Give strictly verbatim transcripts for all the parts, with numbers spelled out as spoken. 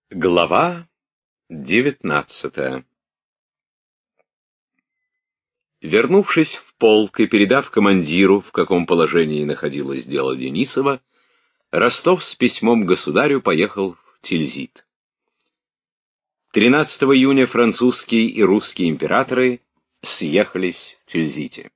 Глава девятнадцатая. Вернувшись в полк и передав командиру, в каком положении находилось дело Денисова, Ростов с письмом государю поехал в Тильзит. тринадцатого июня французские и русские императоры съехались в Тильзите.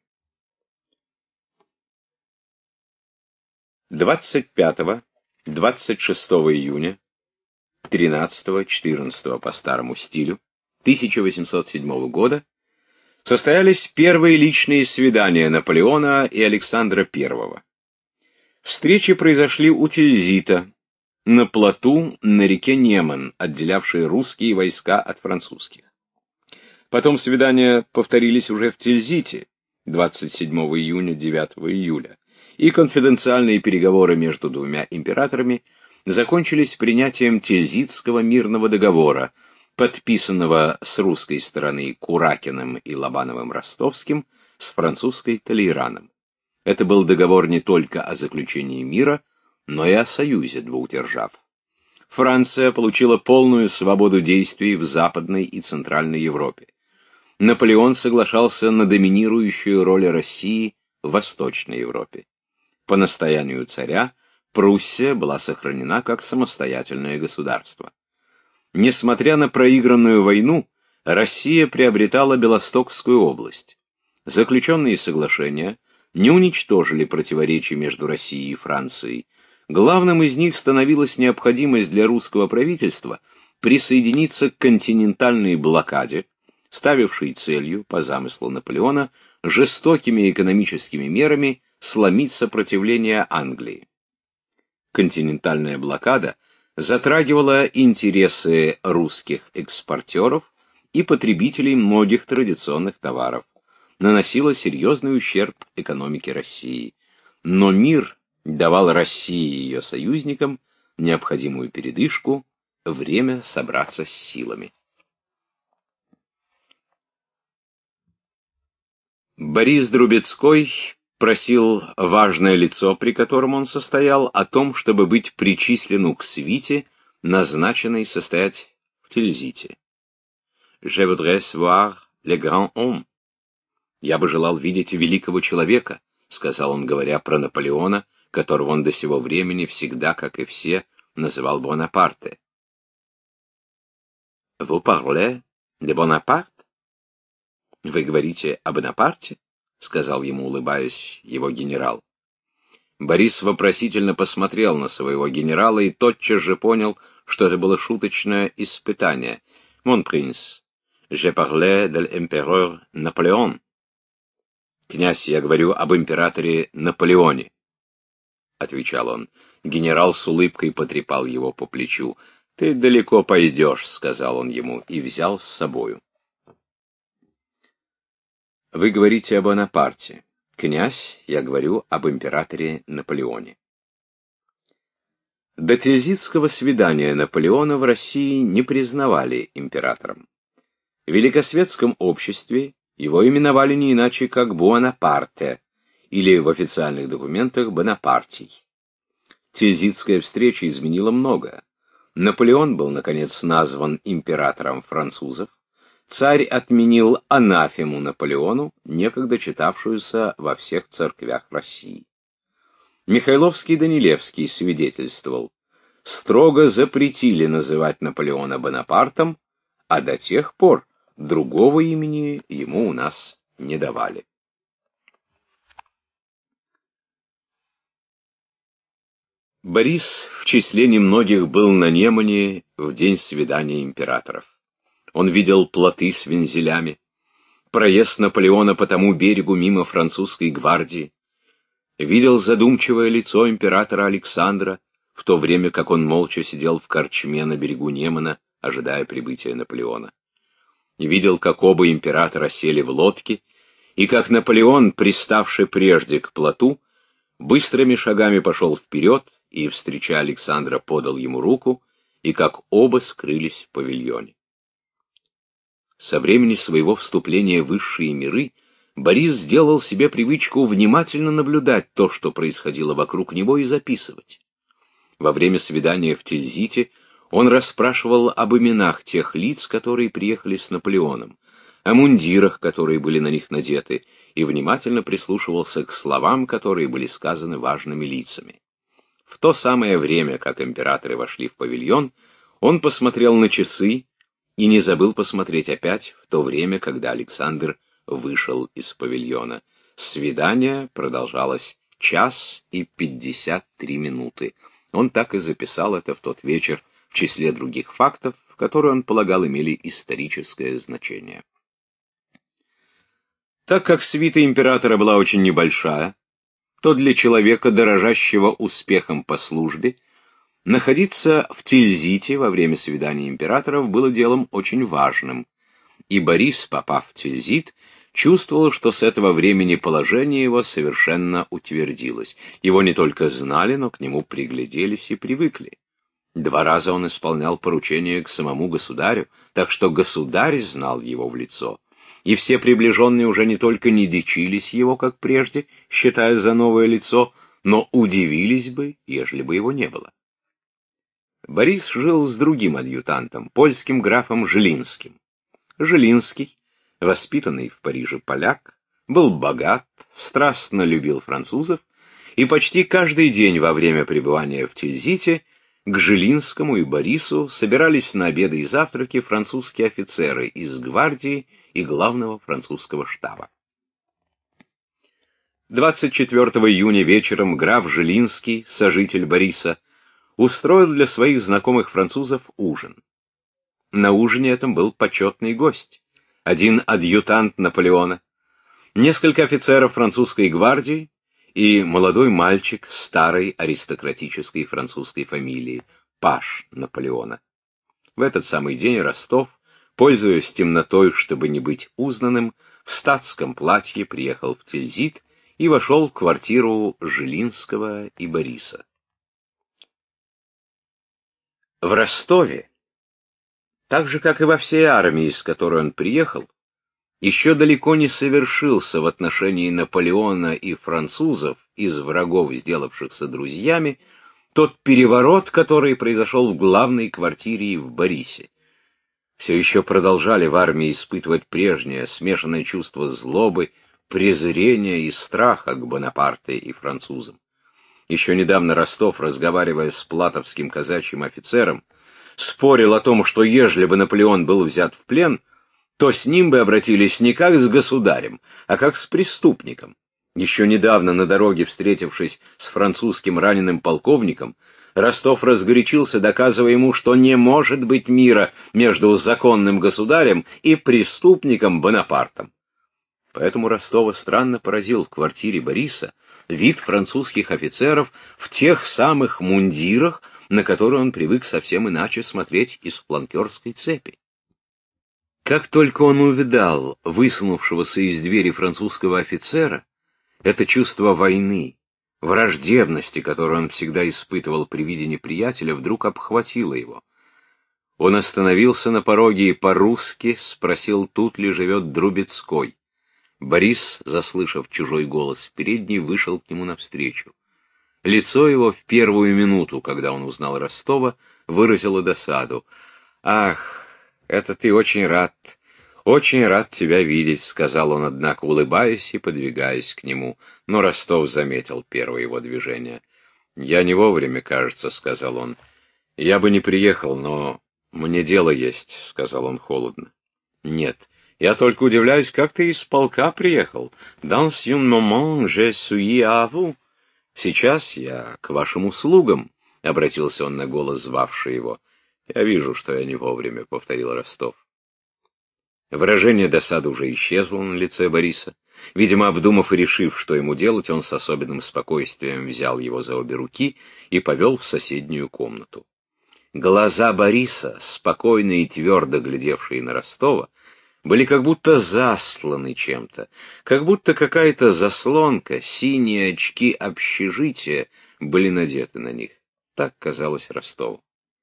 двадцать пятого — двадцать шестого июня тринадцатого-четырнадцатого по старому стилю тысяча восемьсот седьмого года состоялись первые личные свидания Наполеона и Александра Первого. Встречи произошли у Тильзита, на плоту на реке Неман, отделявшей русские войска от французских. Потом свидания повторились уже в Тильзите двадцать седьмого июня — девятого июля, и конфиденциальные переговоры между двумя императорами закончились принятием Тильзитского мирного договора, подписанного с русской стороны Куракиным и Лобановым-Ростовским, с французской Толейраном. Это был договор не только о заключении мира, но и о союзе двух держав. Франция получила полную свободу действий в Западной и Центральной Европе. Наполеон соглашался на доминирующую роль России в Восточной Европе. По настоянию царя Пруссия была сохранена как самостоятельное государство. Несмотря на проигранную войну, Россия приобретала Белостокскую область. Заключенные соглашения не уничтожили противоречий между Россией и Францией. Главным из них становилась необходимость для русского правительства присоединиться к континентальной блокаде, ставившей целью, по замыслу Наполеона, жестокими экономическими мерами сломить сопротивление Англии. Континентальная блокада затрагивала интересы русских экспортеров и потребителей многих традиционных товаров, наносила серьезный ущерб экономике России. Но мир давал России и ее союзникам необходимую передышку, время собраться с силами. Борис Друбецкой просил важное лицо, при котором он состоял, о том, чтобы быть причислену к свите, назначенной состоять в Тильзите. «Je voudrais voir le grand homme». «Я бы желал видеть великого человека», — сказал он, говоря про Наполеона, которого он до сего времени всегда, как и все, называл Бонапарте. «Vous parlez de Bonaparte?» «Вы говорите о Бонапарте?» — сказал ему, улыбаясь, его генерал. Борис вопросительно посмотрел на своего генерала и тотчас же понял, что это было шуточное испытание. «Mon prince, je parlais de l'empereur Napoléon». «Князь, я говорю об императоре Наполеоне», — отвечал он. Генерал с улыбкой потрепал его по плечу. «Ты далеко пойдешь», — сказал он ему, и взял с собою. «Вы говорите об Бонапарте. Князь, я говорю об императоре Наполеоне». До Тильзитского свидания Наполеона в России не признавали императором. В великосветском обществе его именовали не иначе, как Буонапарте, или в официальных документах Бонапартий. Тильзитская встреча изменила многое. Наполеон был, наконец, назван императором французов. Царь отменил анафему Наполеону, некогда читавшуюся во всех церквях России. Михайловский и Данилевский свидетельствовал: строго запретили называть Наполеона Бонапартом, а до тех пор другого имени ему у нас не давали. Борис в числе немногих был на Немане в день свидания императоров. Он видел плоты с вензелями, проезд Наполеона по тому берегу мимо французской гвардии, видел задумчивое лицо императора Александра, в то время как он молча сидел в корчме на берегу Немана, ожидая прибытия Наполеона. Видел, как оба императора сели в лодки, и как Наполеон, приставший прежде к плоту, быстрыми шагами пошел вперед и, встречая Александра, подал ему руку, и как оба скрылись в павильоне. Со времени своего вступления в высшие миры Борис сделал себе привычку внимательно наблюдать то, что происходило вокруг него, и записывать. Во время свидания в Тильзите Он расспрашивал об именах тех лиц, которые приехали с Наполеоном, о мундирах, которые были на них надеты, и внимательно прислушивался к словам, которые были сказаны важными лицами. В то самое время, как императоры вошли в павильон, он посмотрел на часы и не забыл посмотреть опять в то время, когда Александр вышел из павильона. Свидание продолжалось час и пятьдесят три минуты. Он так и записал это в тот вечер в числе других фактов, которые он полагал имели историческое значение. Так как свита императора была очень небольшая, то для человека, дорожащего успехом по службе, находиться в Тильзите во время свидания императоров было делом очень важным, и Борис, попав в Тильзит, чувствовал, что с этого времени положение его совершенно утвердилось. Его не только знали, но к нему пригляделись и привыкли. Два раза он исполнял поручения к самому государю, так что государь знал его в лицо. И все приближенные уже не только не дичились его, как прежде, считая за новое лицо, но удивились бы, ежели бы его не было. Борис жил с другим адъютантом, польским графом Жилинским. Жилинский, воспитанный в Париже поляк, был богат, страстно любил французов, и почти каждый день во время пребывания в Тильзите к Жилинскому и Борису собирались на обеды и завтраки французские офицеры из гвардии и главного французского штаба. двадцать четвёртого июня вечером граф Жилинский, сожитель Бориса, устроил для своих знакомых французов ужин. На ужине этом был почетный гость, один адъютант Наполеона, несколько офицеров французской гвардии и молодой мальчик старой аристократической французской фамилии, паж Наполеона. В этот самый день Ростов, пользуясь темнотой, чтобы не быть узнанным, в статском платье приехал в Тильзит и вошел в квартиру Жилинского и Бориса. В Ростове, так же, как и во всей армии, с которой он приехал, еще далеко не совершился в отношении Наполеона и французов, из врагов, сделавшихся друзьями, тот переворот, который произошел в главной квартире и в Борисе. Все еще продолжали в армии испытывать прежнее смешанное чувство злобы, презрения и страха к Бонапарте и французам. Еще недавно Ростов, разговаривая с платовским казачьим офицером, спорил о том, что ежели бы Наполеон был взят в плен, то с ним бы обратились не как с государем, а как с преступником. Еще недавно на дороге, встретившись с французским раненым полковником, Ростов разгорячился, доказывая ему, что не может быть мира между законным государем и преступником Бонапартом. Поэтому Ростова странно поразил в квартире Бориса вид французских офицеров в тех самых мундирах, на которые он привык совсем иначе смотреть из фланкерской цепи. Как только он увидал высунувшегося из двери французского офицера, это чувство войны, враждебности, которую он всегда испытывал при виде неприятеля, вдруг обхватило его. Он остановился на пороге и по-русски спросил, тут ли живет Друбецкой. Борис, заслышав чужой голос в передней, вышел к нему навстречу. Лицо его в первую минуту, когда он узнал Ростова, выразило досаду. «Ах, это ты очень рад, очень рад тебя видеть», — сказал он, однако, улыбаясь и подвигаясь к нему. Но Ростов заметил первое его движение. «Я не вовремя, кажется», — сказал он. «Я бы не приехал, но мне дело есть», — сказал он холодно. «Нет. Я только удивляюсь, как ты из полка приехал. Dans un moment je suis à vous. Сейчас я к вашим услугам», — обратился он на голос, звавший его. «Я вижу, что я не вовремя», — повторил Ростов. Выражение досады уже исчезло на лице Бориса. Видимо, обдумав и решив, что ему делать, он с особенным спокойствием взял его за обе руки и повел в соседнюю комнату. Глаза Бориса, спокойно и твердо глядевшие на Ростова, были как будто засланы чем-то, как будто какая-то заслонка, синие очки общежития были надеты на них. Так казалось Ростову.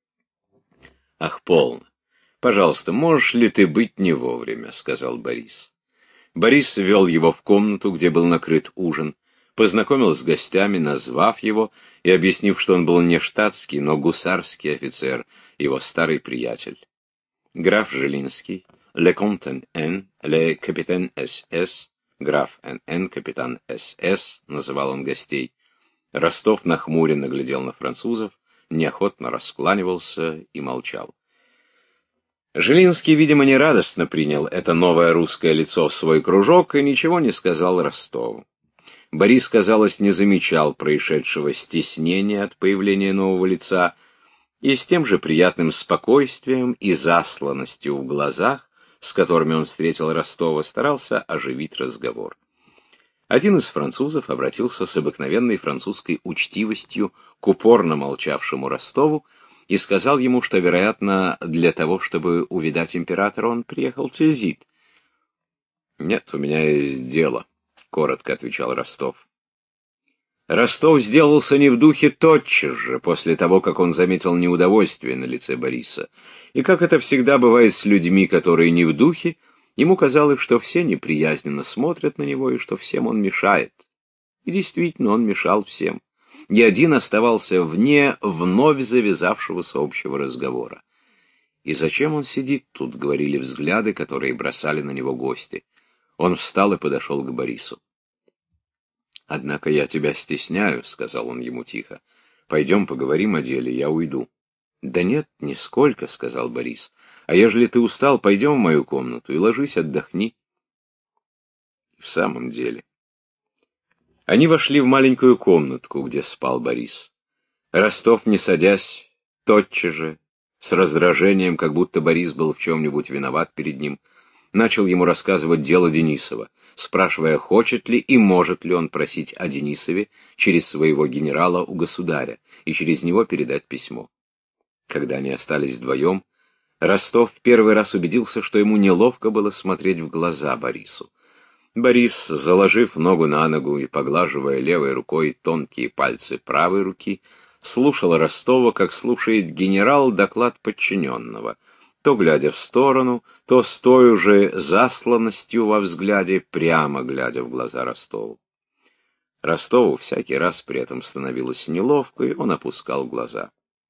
«Ах, полно! Пожалуйста, можешь ли ты быть не вовремя?» — сказал Борис. Борис ввел его в комнату, где был накрыт ужин, познакомил с гостями, назвав его и объяснив, что он был не штатский, но гусарский офицер, его старый приятель. Граф Жилинский, le Comte Н, le Capitaine эс эс, граф Н Н, капитан эс эс, называл он гостей. Ростов нахмуренно глядел на французов, неохотно раскланивался и молчал. Жилинский, видимо, нерадостно принял это новое русское лицо в свой кружок и ничего не сказал Ростову. Борис, казалось, не замечал происшедшего стеснения от появления нового лица и с тем же приятным спокойствием и засланностью в глазах, с которыми он встретил Ростова, старался оживить разговор. Один из французов обратился с обыкновенной французской учтивостью к упорно молчавшему Ростову и сказал ему, что, вероятно, для того, чтобы увидать императора, он приехал в Тильзит. «Нет, у меня есть дело», — коротко отвечал Ростов. Ростов сделался не в духе тотчас же, после того, как он заметил неудовольствие на лице Бориса. И как это всегда бывает с людьми, которые не в духе, ему казалось, что все неприязненно смотрят на него и что всем он мешает. И действительно, он мешал всем. Ни один оставался вне вновь завязавшегося общего разговора. «И зачем он сидит тут?» — говорили взгляды, которые бросали на него гости. Он встал и подошел к Борису. «Однако я тебя стесняю», — сказал он ему тихо. «Пойдем поговорим о деле, я уйду». «Да нет, нисколько», — сказал Борис. «А ежели ты устал, пойдем в мою комнату и ложись, отдохни». В самом деле. Они вошли в маленькую комнатку, где спал Борис. Ростов, не садясь, тотчас же, с раздражением, как будто Борис был в чем-нибудь виноват перед ним, начал ему рассказывать дело Денисова, спрашивая, хочет ли и может ли он просить о Денисове через своего генерала у государя и через него передать письмо. Когда они остались вдвоем, Ростов в первый раз убедился, что ему неловко было смотреть в глаза Борису. Борис, заложив ногу на ногу и поглаживая левой рукой тонкие пальцы правой руки, слушал Ростова, как слушает генерал доклад подчиненного, то глядя в сторону, то с той же засланностью во взгляде, прямо глядя в глаза Ростову. Ростову всякий раз при этом становилось неловко, и он опускал глаза.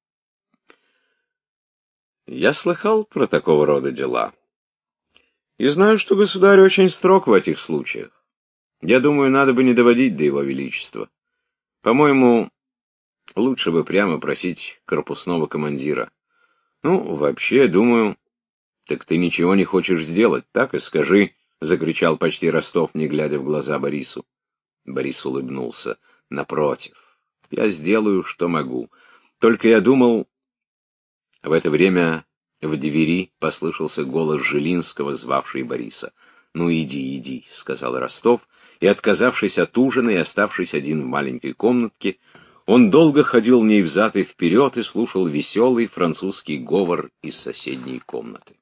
«Я слыхал про такого рода дела. И знаю, что государь очень строг в этих случаях. Я думаю, надо бы не доводить до его величества. По-моему, лучше бы прямо просить корпусного командира. Ну, вообще, думаю...» «Так ты ничего не хочешь сделать, так и скажи», — закричал почти Ростов, не глядя в глаза Борису. Борис улыбнулся. «Напротив, я сделаю, что могу. Только я думал...» В это время в двери послышался голос Жилинского, звавший Бориса. «Ну иди, иди», — сказал Ростов, и, отказавшись от ужина и оставшись один в маленькой комнатке, он долго ходил в ней взад и вперед и слушал веселый французский говор из соседней комнаты.